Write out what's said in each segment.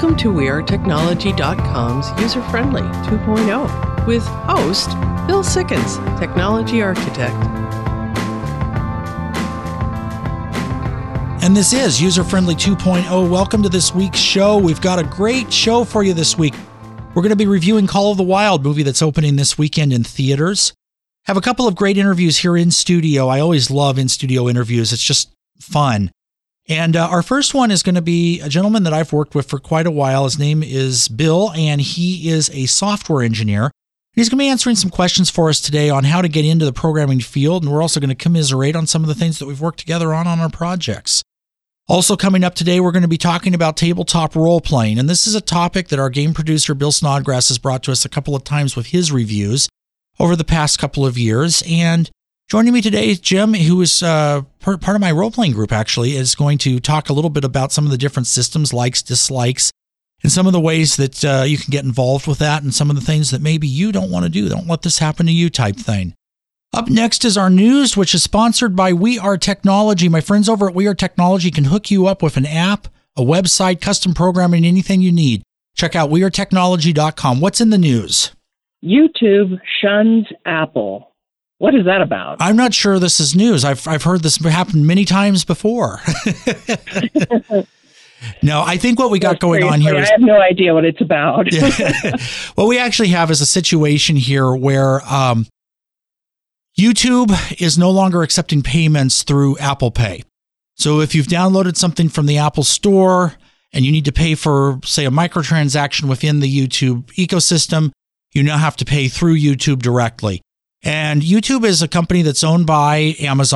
Welcome to WeAreTechnology.com's User-Friendly 2.0 with host Bill Sickens, Technology Architect. And this is User-Friendly 2.0. Welcome to this week's show. We've got a great show for you this week. We're going to be reviewing Call of the Wild, movie that's opening this weekend in theaters. Have a couple of great interviews here in studio. I always love in-studio interviews. It's just fun. And our first one is going to be a gentleman that I've worked with for quite a while. His name is Bill, and he is a software engineer. He's going to be answering some questions for us today on how to get into the programming field, and we're also going to commiserate on some of the things that we've worked together on our projects. Also coming up today, we're going to be talking about tabletop role-playing, and this is a topic that our game producer, Bill Snodgrass, has brought to us a couple of times with his reviews over the past couple of years. And joining me today, Jim, who is part of my role-playing group, actually, is going to talk a little bit about some of the different systems, likes, dislikes, and some of the ways that you can get involved with that and some of the things that maybe you don't want to do. Don't let this happen to you type thing. Up next is our news, which is sponsored by We Are Technology. My friends over at We Are Technology can hook you up with an app, a website, custom programming, anything you need. Check out WeAreTechnology.com. What's in the news? YouTube shuns Apple. What is that about? I'm not sure this is news. I've heard this happen many times before. No, I think what we got going on here is... I have no idea what it's about. What we actually have is a situation here where YouTube is no longer accepting payments through Apple Pay. So if you've downloaded something from the Apple Store and you need to pay for, say, a microtransaction within the YouTube ecosystem, you now have to pay through YouTube directly. And YouTube is a company that's owned by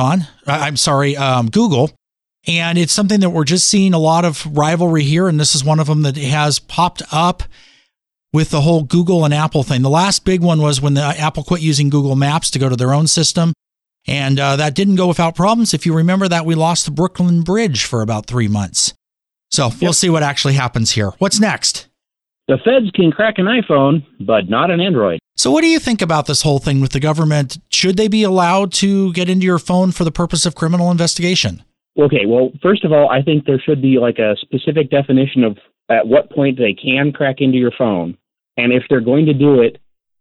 Google. And it's something that we're just seeing a lot of rivalry here. And this is one of them that has popped up with the whole Google and Apple thing. The last big one was when Apple quit using Google Maps to go to their own system. And that didn't go without problems. If you remember that, we lost the Brooklyn Bridge for about 3 months. So we'll see what actually happens here. What's next? The feds can crack an iPhone, but not an Android. So what do you think about this whole thing with the government? Should they be allowed to get into your phone for the purpose of criminal investigation? Okay, well, first of all, I think there should be like a specific definition of at what point they can crack into your phone. And if they're going to do it,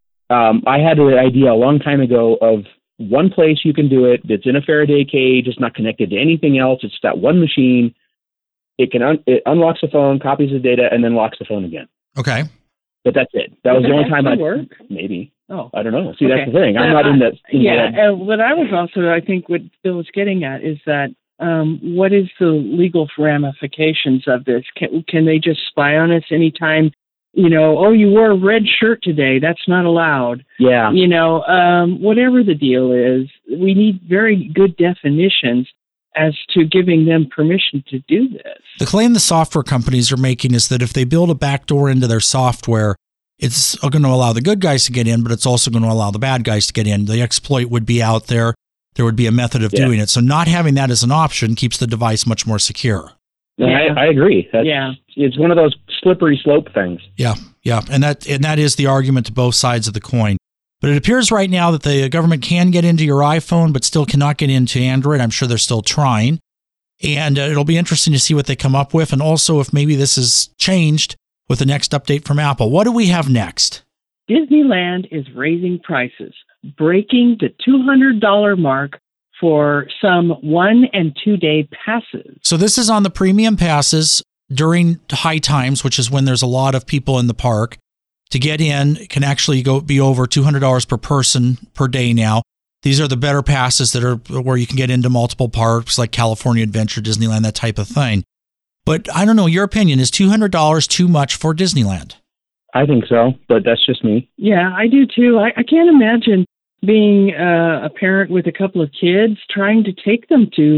I had an idea a long time ago of one place you can do it. It's in a Faraday cage. It's not connected to anything else. It's that one machine. It unlocks the phone, copies the data, and then locks the phone again. Okay. But that's it. That was the only time I work. Maybe. Oh, I don't know. See, that's the thing. I'm not in that. What I was also, I think, what Bill was getting at is that what is the legal ramifications of this? Can they just spy on us anytime? You know, oh, you wore a red shirt today. That's not allowed. Yeah. You know, whatever the deal is, we need very good definitions as to giving them permission to do this. The claim the software companies are making is that if they build a backdoor into their software, it's going to allow the good guys to get in, but it's also going to allow the bad guys to get in. The exploit would be out there. There would be a method of doing it. So not having that as an option keeps the device much more secure. Yeah. I agree. It's one of those slippery slope things. Yeah. And that is the argument to both sides of the coin. But it appears right now that the government can get into your iPhone, but still cannot get into Android. I'm sure they're still trying. And it'll be interesting to see what they come up with. And also if maybe this is changed with the next update from Apple. What do we have next? Disneyland is raising prices, breaking the $200 mark for some 1- and 2-day passes. So this is on the premium passes during high times, which is when there's a lot of people in the park. To get in, it can actually be over $200 per person per day now. These are the better passes that are where you can get into multiple parks like California Adventure, Disneyland, that type of thing. But I don't know, your opinion, is $200 too much for Disneyland? I think so, but that's just me. Yeah, I do too. I can't imagine being a parent with a couple of kids trying to take them to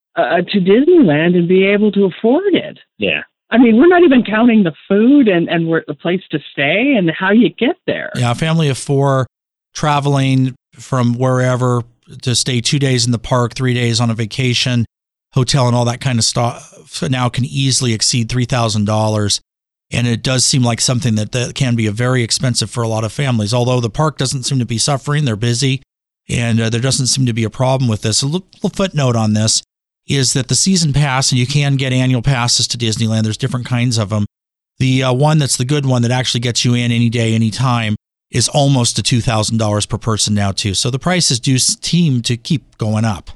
Disneyland and be able to afford it. Yeah. I mean, we're not even counting the food and where the place to stay and how you get there. Yeah, a family of 4 traveling from wherever to stay 2 days in the park, 3 days on a vacation, hotel and all that kind of stuff now can easily exceed $3,000. And it does seem like something that can be very expensive for a lot of families. Although the park doesn't seem to be suffering, they're busy, and there doesn't seem to be a problem with this. A little footnote on this is that the season pass, and you can get annual passes to Disneyland, there's different kinds of them, The one that's the good one that actually gets you in any day, any time is almost to $2,000 per person now too. So the prices do seem to keep going up.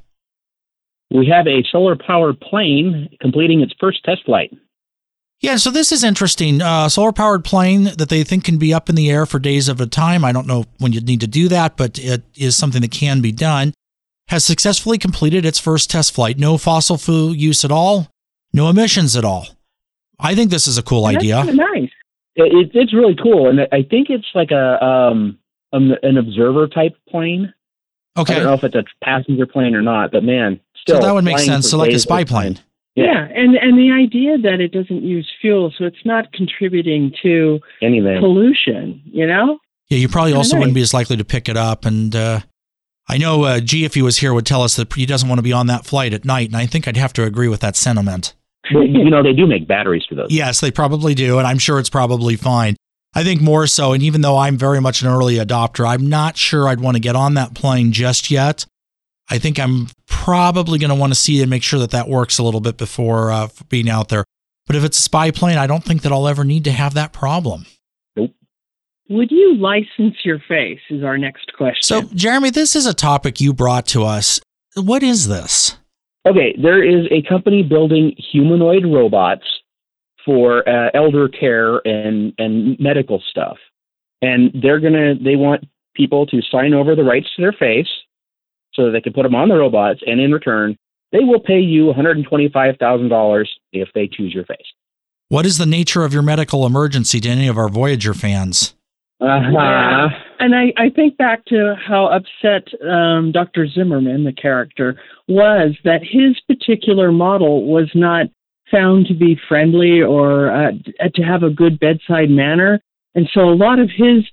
We have a solar-powered plane completing its first test flight. Yeah, so this is interesting. Solar-powered plane that they think can be up in the air for days at a time. I don't know when you'd need to do that, but it is something that can be done. Has successfully completed its first test flight. No fossil fuel use at all. No emissions at all. I think this is a cool idea. That's nice. It's really cool, and I think it's like an observer type plane. Okay. I don't know if it's a passenger plane or not, but man, still. So that would make sense. So like a spy plane. Yeah, and the idea that it doesn't use fuel, so it's not contributing to anything pollution, you know? Yeah, you probably also wouldn't be as likely to pick it up. And I know G, if he was here, would tell us that he doesn't want to be on that flight at night, and I think I'd have to agree with that sentiment. Well, you know, they do make batteries for those. Yes, they probably do, and I'm sure it's probably fine. I think more so, and even though I'm very much an early adopter, I'm not sure I'd want to get on that plane just yet. I think I'm probably going to want to see and make sure that that works a little bit before being out there. But if it's a spy plane, I don't think that I'll ever need to have that problem. Nope. Would you license your face is our next question. So, Jeremy, this is a topic you brought to us. What is this? Okay, there is a company building humanoid robots for elder care and medical stuff. And they want people to sign over the rights to their face so that they can put them on the robots, and in return, they will pay you $125,000 if they choose your face. What is the nature of your medical emergency to any of our Voyager fans? Yeah. And I think back to how upset Dr. Zimmerman, the character, was that his particular model was not found to be friendly or to have a good bedside manner. And so a lot of his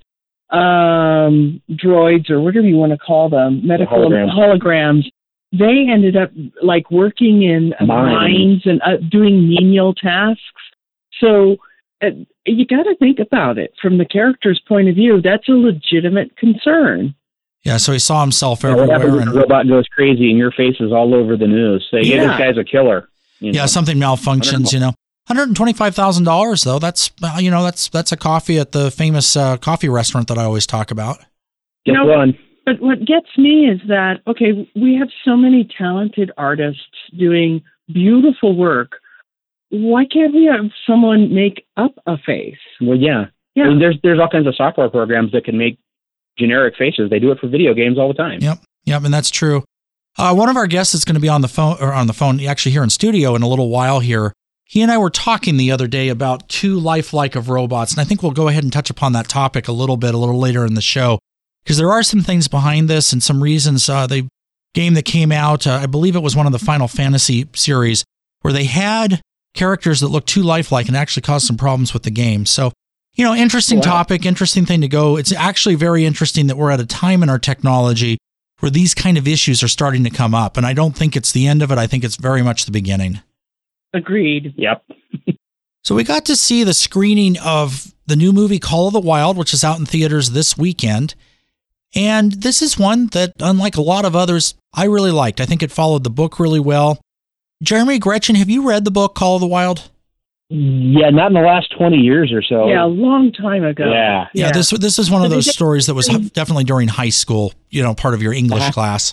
droids, or whatever you want to call them, medical holograms, they ended up like working in mines and doing menial tasks. So you got to think about it from the character's point of view. That's a legitimate concern. Yeah, so he saw himself everywhere. What happens if the robot goes crazy and your face is all over the news? Say, hey, this guy's a killer. Yeah, something malfunctions, you know. $125,000 though. That's a coffee at the famous coffee restaurant that I always talk about. Just one. But what gets me is that, okay, we have so many talented artists doing beautiful work. Why can't we have someone make up a face? Well, yeah. I mean, there's all kinds of software programs that can make generic faces. They do it for video games all the time. Yep, and that's true. One of our guests is going to be on the phone, actually here in studio in a little while here. He and I were talking the other day about too lifelike of robots, and I think we'll go ahead and touch upon that topic a little later in the show, because there are some things behind this and some reasons. The game that came out, I believe it was one of the Final Fantasy series, where they had characters that looked too lifelike and actually caused some problems with the game. So, interesting topic, interesting thing to go. It's actually very interesting that we're at a time in our technology where these kind of issues are starting to come up, and I don't think it's the end of it. I think it's very much the beginning. Agreed. Yep. So we got to see the screening of the new movie Call of the Wild, which is out in theaters this weekend. And this is one that, unlike a lot of others, I really liked. I think it followed the book really well. Jeremy, Gretchen, have you read the book Call of the Wild? Yeah, not in the last 20 years or so. Yeah, a long time ago. Yeah. This is one of those stories that was definitely during high school, part of your English class.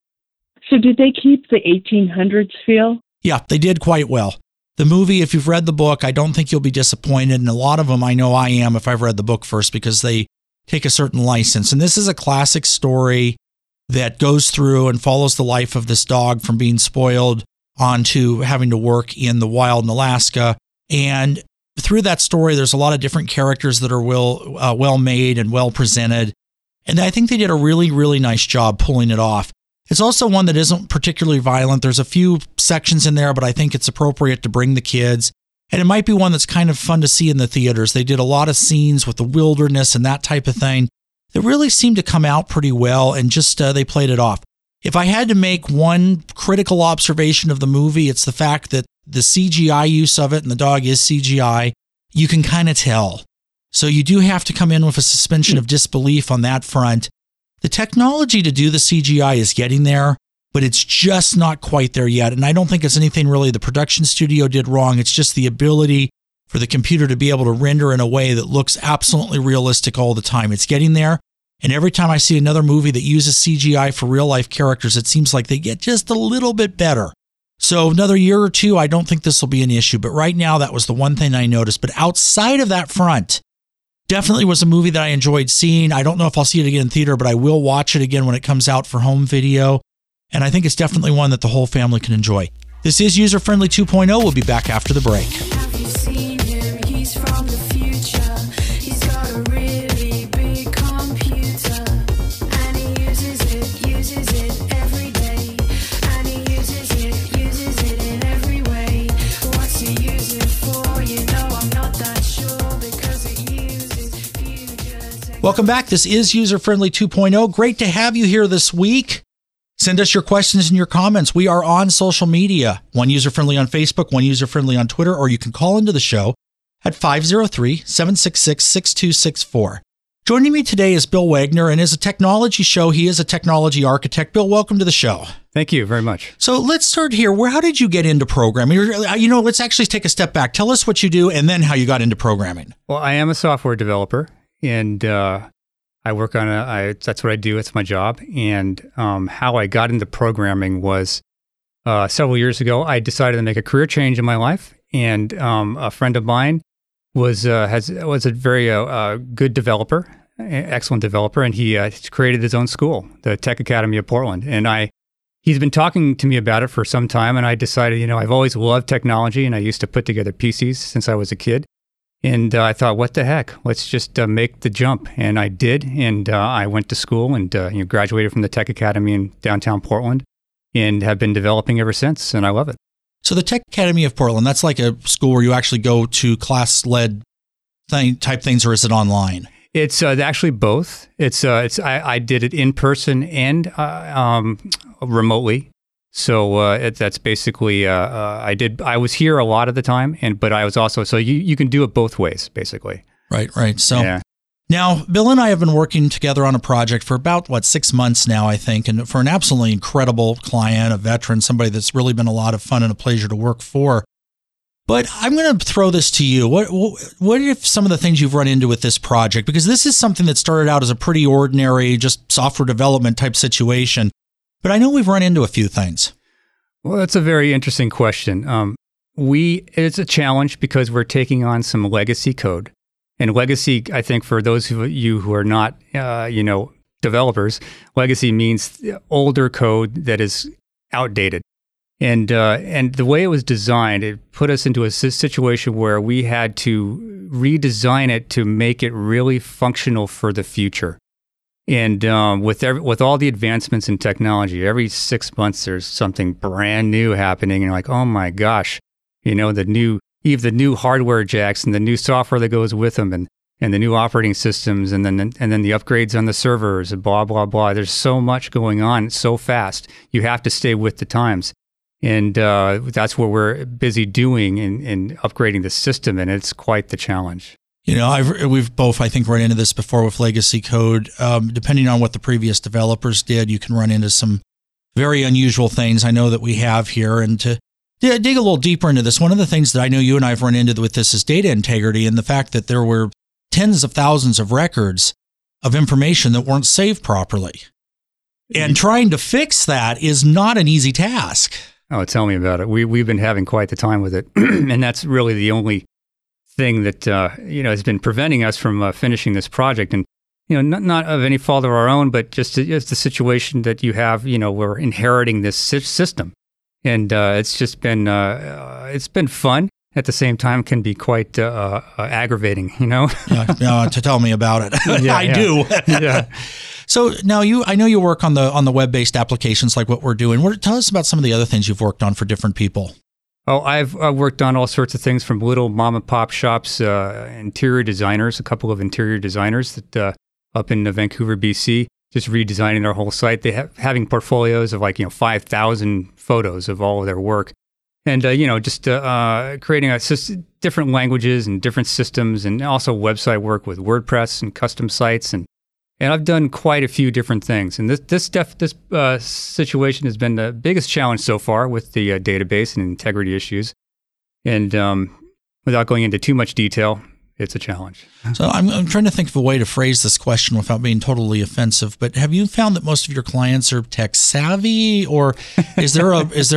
So did they keep the 1800s feel? Yeah, they did quite well. The movie, if you've read the book, I don't think you'll be disappointed. And a lot of them, I know I am if I've read the book first, because they take a certain license. And this is a classic story that goes through and follows the life of this dog from being spoiled onto having to work in the wild in Alaska. And through that story, there's a lot of different characters that are well made and well presented. And I think they did a really, really nice job pulling it off. It's also one that isn't particularly violent. There's a few sections in there, but I think it's appropriate to bring the kids. And it might be one that's kind of fun to see in the theaters. They did a lot of scenes with the wilderness and that type of thing that really seemed to come out pretty well, and just they played it off. If I had to make one critical observation of the movie, it's the fact that the CGI use of it, and the dog is CGI, you can kind of tell. So you do have to come in with a suspension of disbelief on that front. The technology to do the CGI is getting there, but it's just not quite there yet. And I don't think it's anything really the production studio did wrong. It's just the ability for the computer to be able to render in a way that looks absolutely realistic all the time. It's getting there. And every time I see another movie that uses CGI for real life characters, it seems like they get just a little bit better. So another year or two, I don't think this will be an issue. But right now, that was the one thing I noticed. But outside of that front, definitely was a movie that I enjoyed seeing. I don't know if I'll see it again in theater, but I will watch it again when it comes out for home video. And I think it's definitely one that the whole family can enjoy. This is User Friendly 2.0. We'll be back after the break. Have you seen him? He's from the future. He's got a really big computer. And he uses it every day. And he uses it in every way. What's he use it for? You know I'm not that sure because it uses future. Welcome back. This is User Friendly 2.0. Great to have you here this week. Send us your questions and your comments. We are on social media. One User Friendly on Facebook, One User Friendly on Twitter, or you can call into the show at 503-766-6264. Joining me today is Bill Wagner, and as a technology show, he is a technology architect. Bill, welcome to the show. Thank you very much. So let's start here. How did you get into programming? Let's actually take a step back. Tell us what you do and then how you got into programming. Well, I am a software developer, and I work on that's what I do. It's my job. And how I got into programming was several years ago. I decided to make a career change in my life, and a friend of mine was a very good developer, excellent developer, and he created his own school, the Tech Academy of Portland. And he's been talking to me about it for some time, and I decided, I've always loved technology, and I used to put together PCs since I was a kid. And I thought, what the heck? Let's just make the jump. And I did. And I went to school and graduated from the Tech Academy in downtown Portland and have been developing ever since. And I love it. So the Tech Academy of Portland, that's like a school where you actually go to class-led type things, or is it online? It's actually both. I did it in person and remotely. So that's basically I was here a lot of the time, but I was also you can do it both ways basically. Right. So yeah. Now Bill and I have been working together on a project for about 6 months now, I think, and for an absolutely incredible client, a veteran, somebody that's really been a lot of fun and a pleasure to work for. But I'm going to throw this to you. What if some of the things you've run into with this project? Because this is something that started out as a pretty ordinary, just software development type situation. But I know we've run into a few things. Well, that's a very interesting question. It's a challenge because we're taking on some legacy code. And legacy, I think for those of you who are not, developers, legacy means older code that is outdated. And the way it was designed, it put us into a situation where we had to redesign it to make it really functional for the future. And with all the advancements in technology, every 6 months there's something brand new happening, and you're like, oh my gosh, the new hardware jacks and the new software that goes with them, and the new operating systems, and then the upgrades on the servers, and blah blah blah. There's so much going on so fast. You have to stay with the times, and that's what we're busy doing in upgrading the system, and it's quite the challenge. We've both, I think, run into this before with legacy code. Depending on what the previous developers did, you can run into some very unusual things. I know that we have here. And to dig a little deeper into this, one of the things that I know you and I have run into with this is data integrity, and the fact that there were tens of thousands of records of information that weren't saved properly. And trying to fix that is not an easy task. Oh, tell me about it. We've been having quite the time with it. And that's really the only thing that has been preventing us from finishing this project, and not of any fault of our own, but just it's the situation that you have. We're inheriting this system, and it's just been it's been fun. At the same time, can be quite aggravating. Yeah, to tell me about it. Yeah, I do. Yeah. So now I know you work on the web-based applications like what we're doing. Tell us about some of the other things you've worked on for different people. Oh, I've worked on all sorts of things, from little mom and pop shops, interior designers, a couple of interior designers that up in Vancouver, BC, just redesigning their whole site. They having portfolios of 5,000 photos of all of their work, and just creating different languages and different systems, and also website work with WordPress and custom sites, and I've done quite a few different things. And this situation has been the biggest challenge so far with the database and integrity issues. And without going into too much detail, it's a challenge. So I'm trying to think of a way to phrase this question without being totally offensive. But have you found that most of your clients are tech savvy, or is there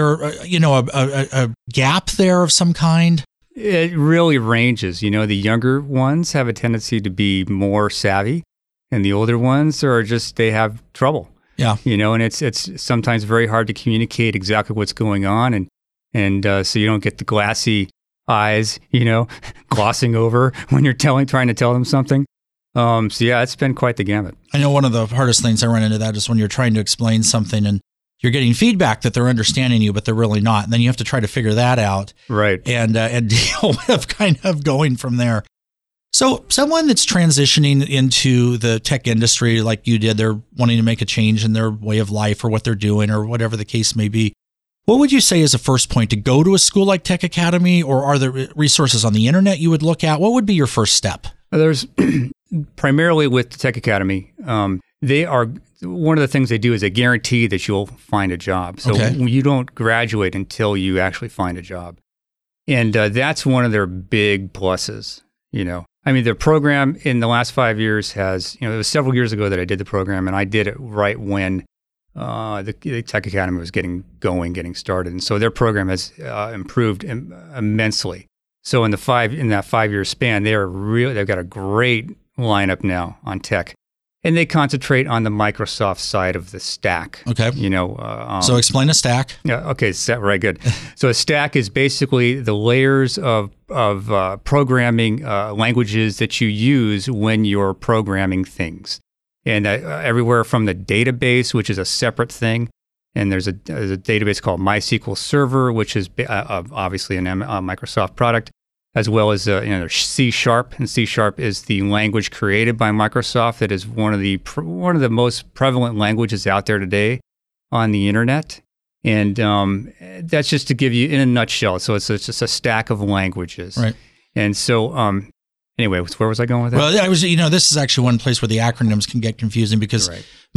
a gap there of some kind? It really ranges. The younger ones have a tendency to be more savvy, and the older ones they have trouble. Yeah. And it's sometimes very hard to communicate exactly what's going on, and so you don't get the glassy eyes, glossing over when you're trying to tell them something. So yeah, it's been quite the gamut. I know one of the hardest things I run into that is when you're trying to explain something and you're getting feedback that they're understanding you, but they're really not. And then you have to try to figure that out. Right. And deal with kind of going from there. So someone that's transitioning into the tech industry like you did, they're wanting to make a change in their way of life or what they're doing or whatever the case may be. What would you say is a first point to go to a school like Tech Academy, or are there resources on the internet you would look at? What would be your first step? There's primarily with the Tech Academy. They are one of the things they do is they guarantee that you'll find a job. So you don't graduate until you actually find a job, and that's one of their big pluses. Their program in the last 5 years has. It was several years ago that I did the program, and I did it right when the Tech Academy was getting started. And so their program has improved immensely. So in that 5-year span, they've got a great lineup now on tech. And they concentrate on the Microsoft side of the stack. Okay. So explain a stack. Yeah. Okay. Right. Good. So a stack is basically the layers of programming languages that you use when you're programming things. And everywhere from the database, which is a separate thing, and there's a database called MySQL Server, which is obviously a Microsoft product, as well as there's C#, and C# is the language created by Microsoft that is one of the most prevalent languages out there today on the internet. And that's just to give you in a nutshell. So it's just a stack of languages, right? And so. Anyway, where was I going with that? Well, this is actually one place where the acronyms can get confusing because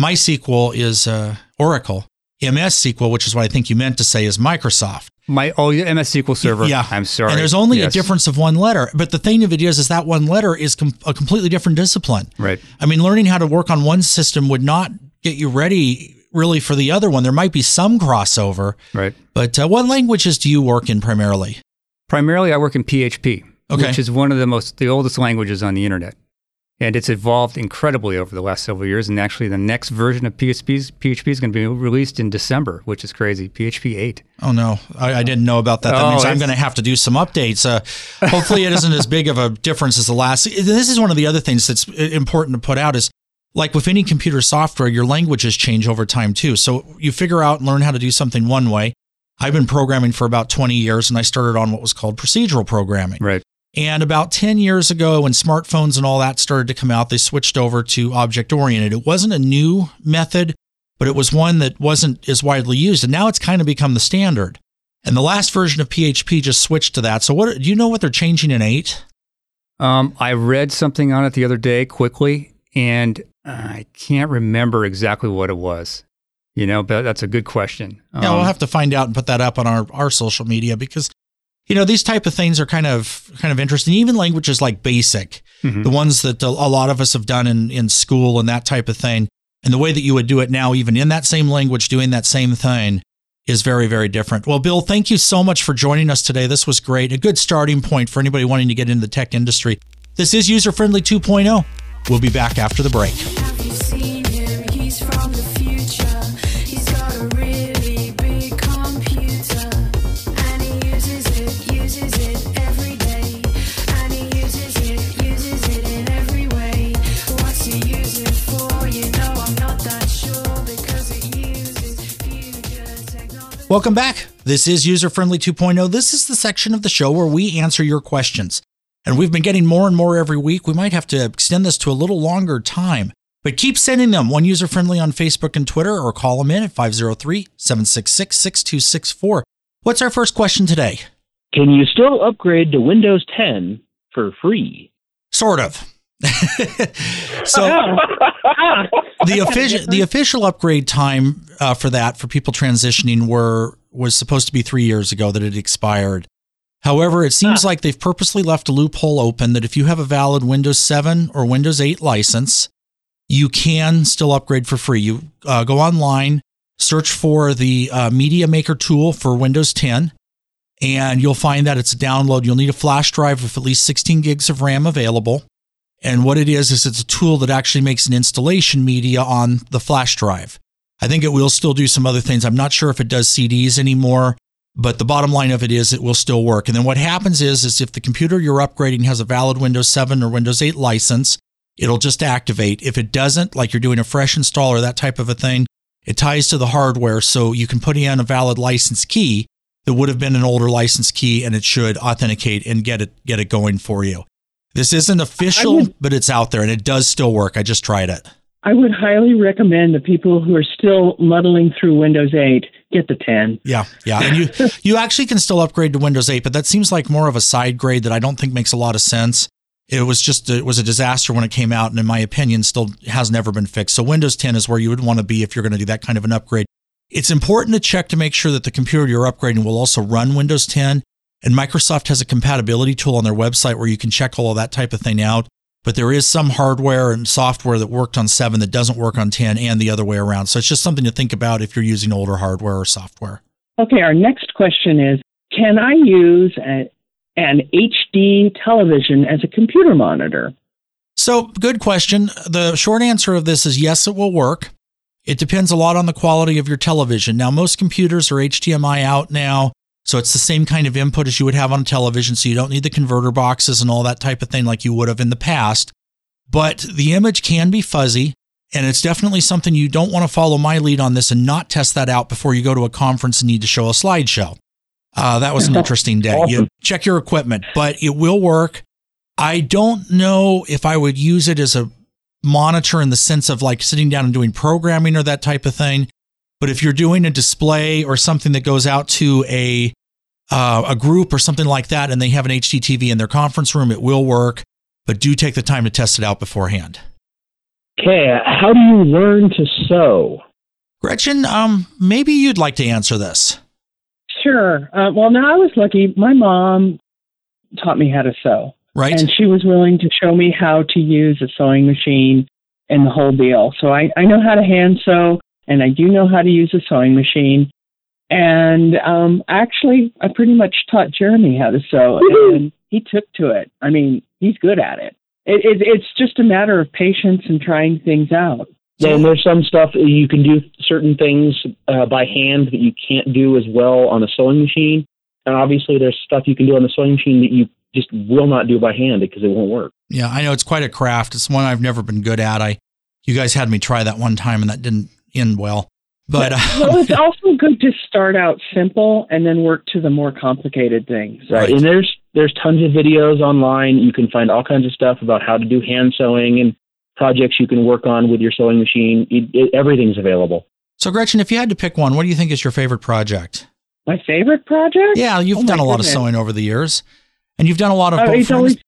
MySQL is Oracle. MS SQL, which is what I think you meant to say, is Microsoft. MS SQL Server. Yeah. I'm sorry. And there's only a difference of one letter. But the thing of it is that one letter is a completely different discipline. Right. Learning how to work on one system would not get you ready really for the other one. There might be some crossover. Right. But what languages do you work in primarily? Primarily, I work in PHP. Okay. Which is one of the oldest languages on the internet. And it's evolved incredibly over the last several years. And actually, the next version of PHP is going to be released in December, which is crazy. PHP 8. Oh, no. I didn't know about that. That means I'm going to have to do some updates. Hopefully, it isn't as big of a difference as the last. This is one of the other things that's important to put out is, like with any computer software, your languages change over time, too. So you figure out and learn how to do something one way. I've been programming for about 20 years, and I started on what was called procedural programming. Right. And about 10 years ago, when smartphones and all that started to come out, they switched over to object-oriented. It wasn't a new method, but it was one that wasn't as widely used. And now it's kind of become the standard. And the last version of PHP just switched to that. So do you know what they're changing in 8? I read something on it the other day quickly, and I can't remember exactly what it was. But that's a good question. Yeah, we'll have to find out and put that up on our social media because these type of things are kind of interesting. Even languages like BASIC, the ones that a lot of us have done in school and that type of thing, and the way that you would do it now, even in that same language, doing that same thing is very, very different. Well, Bill, thank you so much for joining us today. This was great. A good starting point for anybody wanting to get into the tech industry. This is User Friendly 2.0. We'll be back after the break. Have you seen him? He's from the future. He's got a really big computer, and he uses it every day, and he uses it in every way. What's he use it for? I'm not that sure because it uses future technology. Welcome back. This is User Friendly 2.0. This is the section of the show where we answer your questions. And we've been getting more and more every week. We might have to extend this to a little longer time. But keep sending them. One User Friendly on Facebook and Twitter, or call them in at 503-766-6264. What's our first question today? Can you still upgrade to Windows 10 for free? Sort of. So the official upgrade time for people transitioning was supposed to be 3 years ago that it expired. However, it seems like they've purposely left a loophole open that if you have a valid Windows 7 or Windows 8 license, you can still upgrade for free. You go online, search for the Media Maker tool for Windows 10, and you'll find that it's a download. You'll need a flash drive with at least 16 gigs of RAM available. And what it is it's a tool that actually makes an installation media on the flash drive. I think it will still do some other things. I'm not sure if it does CDs anymore, but the bottom line of it is it will still work. And then what happens is if the computer you're upgrading has a valid Windows 7 or Windows 8 license, it'll just activate. If it doesn't, like you're doing a fresh install or that type of a thing, it ties to the hardware, so you can put in a valid license key that would have been an older license key, and it should authenticate and get it going for you. This isn't official, but it's out there, and it does still work. I just tried it. I would highly recommend the people who are still muddling through Windows 8 get the 10. Yeah. And you actually can still upgrade to Windows 8, but that seems like more of a side grade that I don't think makes a lot of sense. It was a disaster when it came out, and in my opinion, still has never been fixed. So Windows 10 is where you would want to be if you're going to do that kind of an upgrade. It's important to check to make sure that the computer you're upgrading will also run Windows 10. And Microsoft has a compatibility tool on their website where you can check all of that type of thing out. But there is some hardware and software that worked on 7 that doesn't work on 10 and the other way around. So it's just something to think about if you're using older hardware or software. Okay, our next question is, can I use an HD television as a computer monitor? So, good question. The short answer of this is yes, it will work. It depends a lot on the quality of your television. Now, most computers are HDMI out now, so it's the same kind of input as you would have on a television, so you don't need the converter boxes and all that type of thing like you would have in the past. But the image can be fuzzy, and it's definitely something you don't want to follow my lead on this and not test that out before you go to a conference and need to show a slideshow. That was an interesting day. Awesome. You check your equipment, but it will work. I don't know if I would use it as a monitor in the sense of like sitting down and doing programming or that type of thing. But if you're doing a display or something that goes out to a group or something like that, and they have an HD TV in their conference room, it will work. But do take the time to test it out beforehand. Okay, how do you learn to sew? Gretchen, maybe you'd like to answer this. Sure. Well, now I was lucky. My mom taught me how to sew. Right. And she was willing to show me how to use a sewing machine and the whole deal. So I know how to hand sew, and I do know how to use a sewing machine. And actually, I pretty much taught Jeremy how to sew, and he took to it. I mean, he's good at it. It's just a matter of patience and trying things out. Yeah, and there's some stuff you can do certain things by hand that you can't do as well on a sewing machine. And obviously there's stuff you can do on the sewing machine that you just will not do by hand because it won't work. Yeah, I know it's quite a craft. It's one I've never been good at. You guys had me try that one time and that didn't end well. But well, it's also good to start out simple and then work to the more complicated things. Right. And there's tons of videos online. You can find all kinds of stuff about how to do hand sewing and projects you can work on with your sewing machine. Everything's available. So Gretchen, if you had to pick one, what do you think is your favorite project? My favorite project? Yeah, you've done a lot of sewing over the years, and you've done a lot of. It's always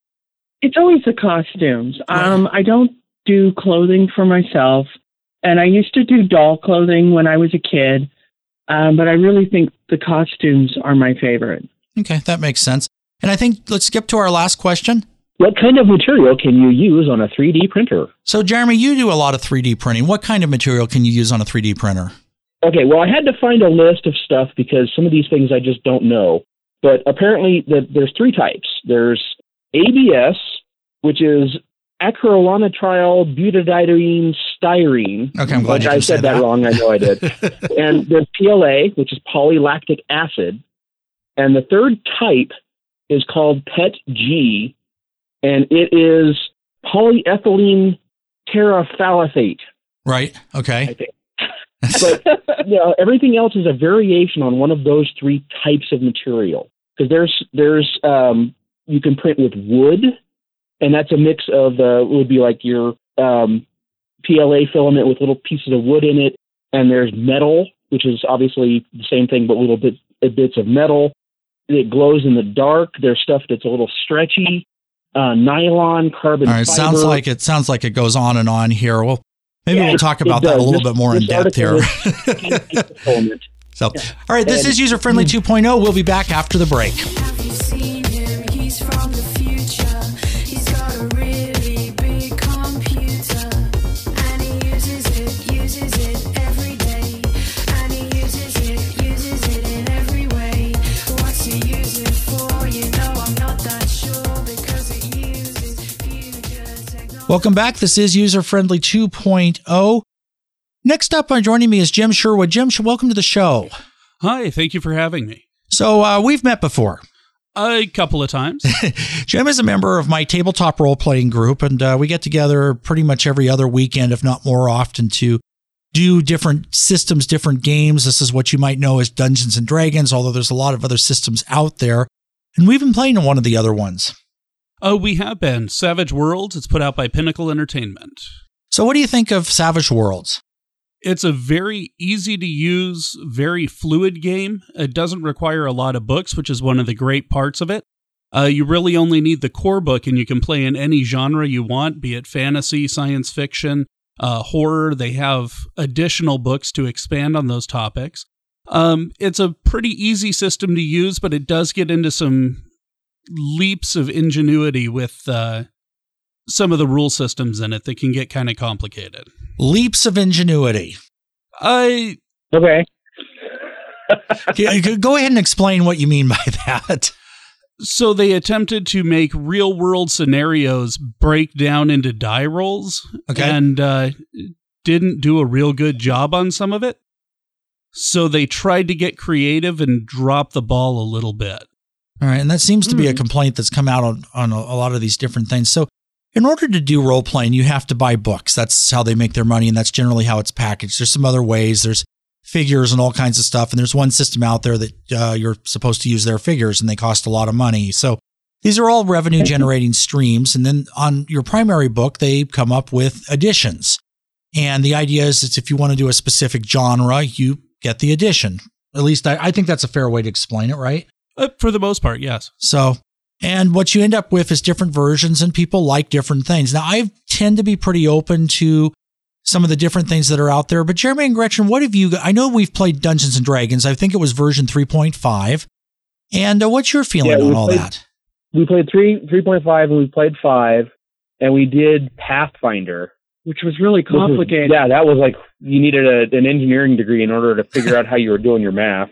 the costumes. Right. I don't do clothing for myself, and I used to do doll clothing when I was a kid, but I really think the costumes are my favorite. Okay, that makes sense. And I think let's skip to our last question. What kind of material can you use on a 3D printer? So, Jeremy, you do a lot of 3D printing. What kind of material can you use on a 3D printer? Okay, well, I had to find a list of stuff because some of these things I just don't know. But apparently there's 3 types. There's ABS, which is acrylonitrile butadiene styrene. Okay, I'm glad you I said that wrong. I know I did. And there's PLA, which is polylactic acid. And the third type is called PETG, and it is polyethylene terephthalate. Right. Okay. I think. But everything else is a variation on one of those 3 types of material. Because there's you can print with wood, and that's a mix of would be like your PLA filament with little pieces of wood in it, and there's metal, which is obviously the same thing but little bits of metal. It glows in the dark. There's stuff that's a little stretchy, nylon, carbon All right, fiber. sounds like it goes on and on here. Well, maybe we'll talk about that a little bit more in depth here. So, all right, this is User Friendly 2.0. We'll be back after the break. Have you seen Welcome back. This is User Friendly 2.0. Next up, joining me is Jim Sherwood. Jim, welcome to the show. Hi, thank you for having me. So we've met before. A couple of times. Jim is a member of my tabletop role-playing group, and we get together pretty much every other weekend, if not more often, to do different systems, different games. This is what you might know as Dungeons & Dragons, although there's a lot of other systems out there. And we've been playing one of the other ones. Oh, we have been. Savage Worlds. It's put out by Pinnacle Entertainment. So what do you think of Savage Worlds? It's a very easy to use, very fluid game. It doesn't require a lot of books, which is one of the great parts of it. You really only need the core book, and you can play in any genre you want, be it fantasy, science fiction, horror. They have additional books to expand on those topics. It's a pretty easy system to use, but it does get into some leaps of ingenuity with some of the rule systems in it that can get kind of complicated. Leaps of ingenuity. Okay. Go ahead and explain what you mean by that. So they attempted to make real-world scenarios break down into die rolls, and didn't do a real good job on some of it. So they tried to get creative and drop the ball a little bit. All right, and that seems to be a complaint that's come out on a lot of these different things. So in order to do role-playing, you have to buy books. That's how they make their money, and that's generally how it's packaged. There's some other ways. There's figures and all kinds of stuff, and there's one system out there that you're supposed to use their figures, and they cost a lot of money. So these are all revenue-generating streams, and then on your primary book, they come up with additions. And the idea is that if you want to do a specific genre, you get the addition. At least I think that's a fair way to explain it, right? For the most part, yes. So, and what you end up with is different versions, and people like different things. Now, I tend to be pretty open to some of the different things that are out there, but Jeremy and Gretchen, what have you, I know we've played Dungeons & Dragons. I think it was version 3.5. And what's your feeling on all that? We played 3.5 and we played 5, and we did Pathfinder. Which was really complicated. That was like you needed an engineering degree in order to figure out how you were doing your math.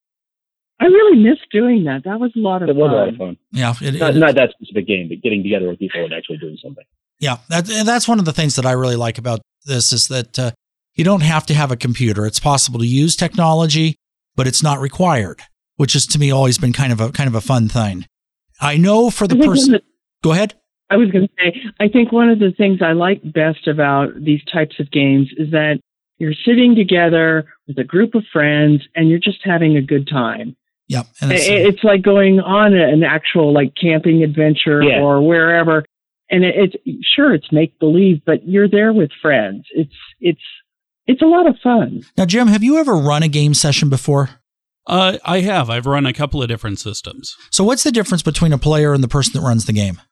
I really missed doing that. That was a lot of fun. It was a lot of fun. Yeah. Not that specific game, but getting together with people and actually doing something. Yeah. That's one of the things that I really like about this is that you don't have to have a computer. It's possible to use technology, but it's not required, which has to me always been kind of a fun thing. I know for the person. Go ahead. I was going to say, I think one of the things I like best about these types of games is that you're sitting together with a group of friends and you're just having a good time. Yep. And it's like going on an actual like camping adventure or wherever. And it's make believe, but you're there with friends. It's a lot of fun. Now, Jim, have you ever run a game session before? I have. I've run a couple of different systems. So what's the difference between a player and the person that runs the game?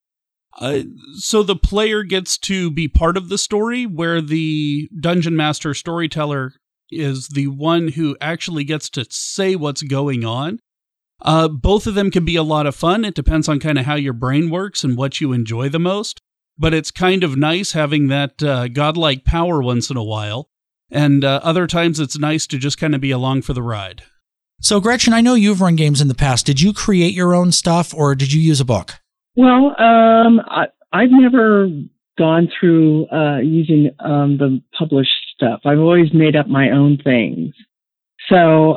So the player gets to be part of the story, where the dungeon master storyteller is the one who actually gets to say what's going on. Both of them can be a lot of fun. It depends on kind of how your brain works and what you enjoy the most. But it's kind of nice having that godlike power once in a while. And other times it's nice to just kind of be along for the ride. So, Gretchen, I know you've run games in the past. Did you create your own stuff, or did you use a book? Well, I've never gone through using the published stuff. I've always made up my own things. So,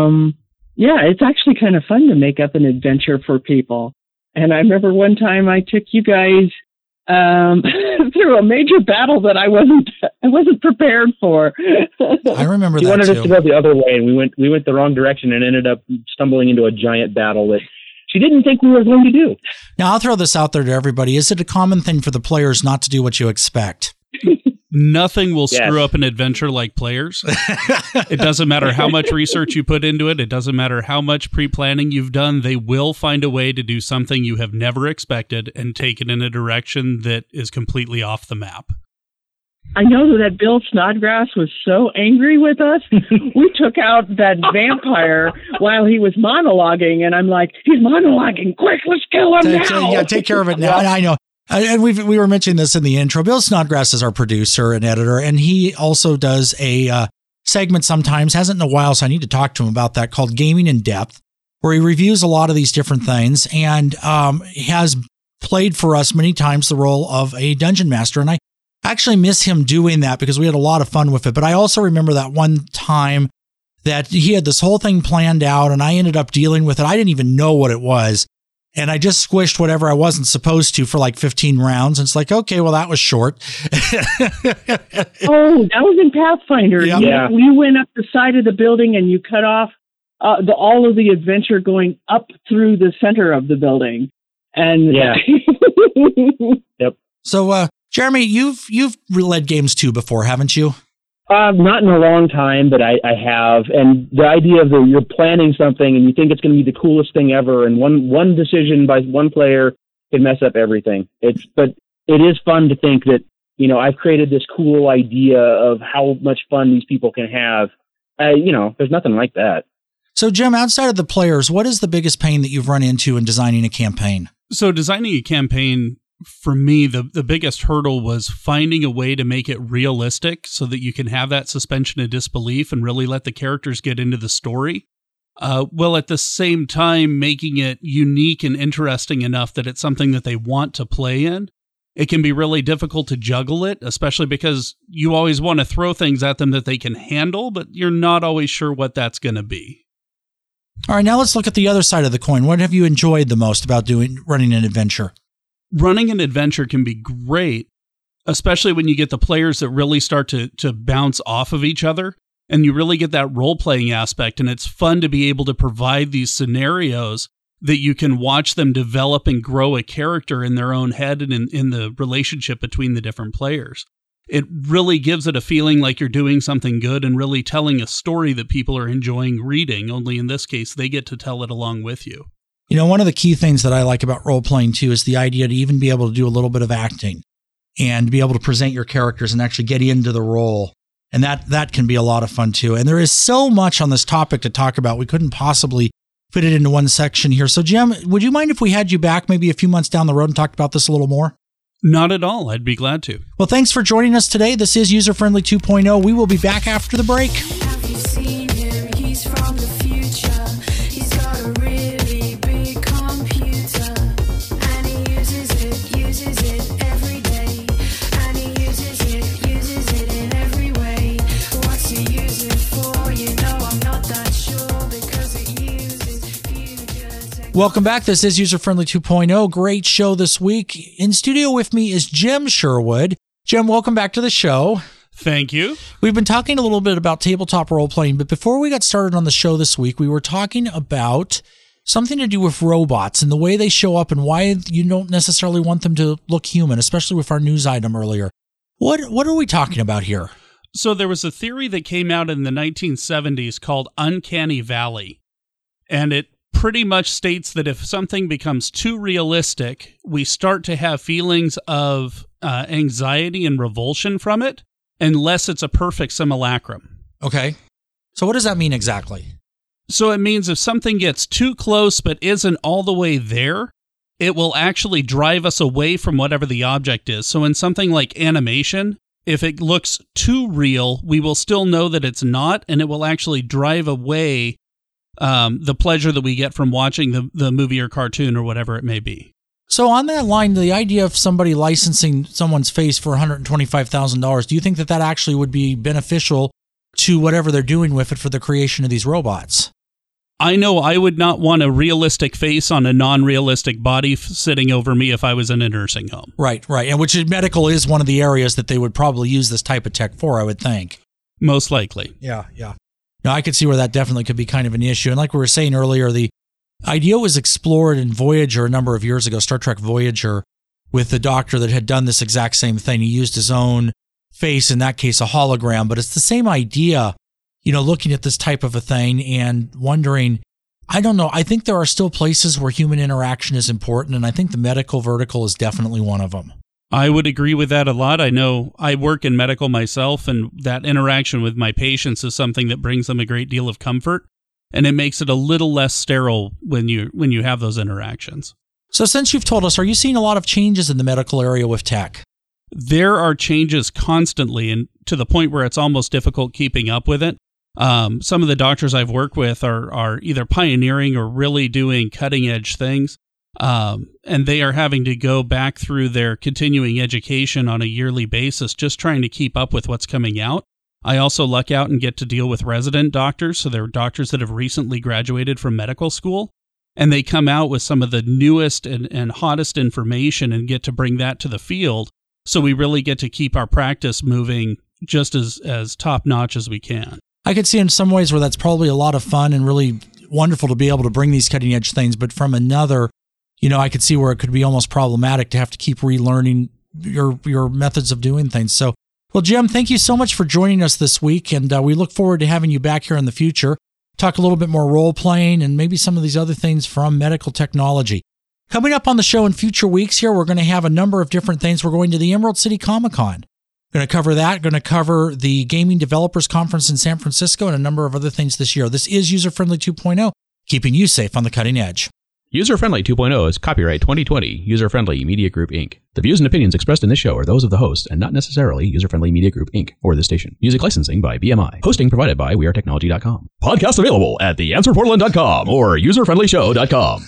it's actually kind of fun to make up an adventure for people. And I remember one time I took you guys through a major battle that I wasn't prepared for. I remember that too. You wanted us to go the other way, and we went the wrong direction and ended up stumbling into a giant battle that she didn't think we were going to do. Now, I'll throw this out there to everybody. Is it a common thing for the players not to do what you expect? Nothing will screw up an adventure like players. It doesn't matter how much research you put into it. It doesn't matter how much pre-planning you've done. They will find a way to do something you have never expected and take it in a direction that is completely off the map. I know that Bill Snodgrass was so angry with us. We took out that vampire while he was monologuing, and I'm like, he's monologuing. Quick, let's kill him now. Yeah, take care of it now. I know. And we were mentioning this in the intro. Bill Snodgrass is our producer and editor, and he also does a segment sometimes, hasn't in a while, so I need to talk to him about that, called Gaming in Depth, where he reviews a lot of these different things and has played for us many times the role of a dungeon master. And I actually miss him doing that because we had a lot of fun with it. But I also remember that one time that he had this whole thing planned out and I ended up dealing with it. I didn't even know what it was. And I just squished whatever I wasn't supposed to for like 15 rounds. And it's like, okay, well, that was short. Oh, that was in Pathfinder. Yeah. Yeah. You went up the side of the building and you cut off all of the adventure going up through the center of the building. And Yeah. So, Jeremy, you've led games too before, haven't you? Not in a long time, but I have. And the idea of you're planning something and you think it's going to be the coolest thing ever, and one decision by one player can mess up everything. But it is fun to think that, I've created this cool idea of how much fun these people can have. There's nothing like that. So, Jim, outside of the players, what is the biggest pain that you've run into in designing a campaign? So designing a campaign, for me, the biggest hurdle was finding a way to make it realistic so that you can have that suspension of disbelief and really let the characters get into the story. While at the same time making it unique and interesting enough that it's something that they want to play in. It can be really difficult to juggle it, especially because you always want to throw things at them that they can handle, but you're not always sure what that's going to be. All right, now let's look at the other side of the coin. What have you enjoyed the most about running an adventure? Running an adventure can be great, especially when you get the players that really start to bounce off of each other, and you really get that role-playing aspect, and it's fun to be able to provide these scenarios that you can watch them develop and grow a character in their own head and in the relationship between the different players. It really gives it a feeling like you're doing something good and really telling a story that people are enjoying reading, only in this case, they get to tell it along with you. One of the key things that I like about role-playing too is the idea to even be able to do a little bit of acting and be able to present your characters and actually get into the role. And that can be a lot of fun too. And there is so much on this topic to talk about. We couldn't possibly fit it into one section here. So, Jim, would you mind if we had you back maybe a few months down the road and talked about this a little more? Not at all. I'd be glad to. Well, thanks for joining us today. This is User Friendly 2.0. We will be back after the break. Have you seen him? He's from the future. He's got a really big computer. And he uses it every day. And he uses it in every way. What's he use it for? I'm not that sure because it uses future tech. Welcome back. This is User Friendly 2.0. Great show this week. In studio with me is Jim Sherwood. Jim, welcome back to the show. Thank you. We've been talking a little bit about tabletop role-playing, but before we got started on the show this week, we were talking about something to do with robots and the way they show up and why you don't necessarily want them to look human, especially with our news item earlier. What are we talking about here? So there was a theory that came out in the 1970s called Uncanny Valley, and it pretty much states that if something becomes too realistic, we start to have feelings of anxiety and revulsion from it, unless it's a perfect simulacrum. Okay. So what does that mean exactly? So it means if something gets too close but isn't all the way there, it will actually drive us away from whatever the object is. So in something like animation, if it looks too real, we will still know that it's not, and it will actually drive away the pleasure that we get from watching the movie or cartoon or whatever it may be. So on that line, the idea of somebody licensing someone's face for $125,000, do you think that actually would be beneficial to whatever they're doing with it for the creation of these robots? I know I would not want a realistic face on a non-realistic body sitting over me if I was in a nursing home. Right. And which medical is one of the areas that they would probably use this type of tech for, I would think. Most likely. Yeah. Now, I could see where that definitely could be kind of an issue. And like we were saying earlier, the idea was explored in Voyager a number of years ago, Star Trek Voyager, with the doctor that had done this exact same thing. He used his own face, in that case, a hologram, but it's the same idea, looking at this type of a thing and wondering, I don't know, I think there are still places where human interaction is important, and I think the medical vertical is definitely one of them. I would agree with that a lot. I know I work in medical myself, and that interaction with my patients is something that brings them a great deal of comfort, and it makes it a little less sterile when you have those interactions. So since you've told us, are you seeing a lot of changes in the medical area with tech? There are changes constantly, and to the point where it's almost difficult keeping up with it. Some of the doctors I've worked with are either pioneering or really doing cutting-edge things. and they are having to go back through their continuing education on a yearly basis, just trying to keep up with what's coming out. I also luck out and get to deal with resident doctors, so they're doctors that have recently graduated from medical school, and they come out with some of the newest and hottest information and get to bring that to the field, so we really get to keep our practice moving just as top-notch as we can. I could see in some ways where that's probably a lot of fun and really wonderful to be able to bring these cutting-edge things, but from another, I could see where it could be almost problematic to have to keep relearning your methods of doing things. So, well, Jim, thank you so much for joining us this week, and we look forward to having you back here in the future. Talk a little bit more role-playing and maybe some of these other things from medical technology. Coming up on the show in future weeks here, we're going to have a number of different things. We're going to the Emerald City Comic-Con. Going to cover that. Going to cover the Gaming Developers Conference in San Francisco and a number of other things this year. This is User Friendly 2.0, keeping you safe on the cutting edge. User Friendly 2.0 is copyright 2020, User Friendly Media Group, Inc. The views and opinions expressed in this show are those of the host and not necessarily User Friendly Media Group, Inc. or the station. Music licensing by BMI. Hosting provided by WeAreTechnology.com. Podcast available at theanswerportland.com or userfriendlyshow.com.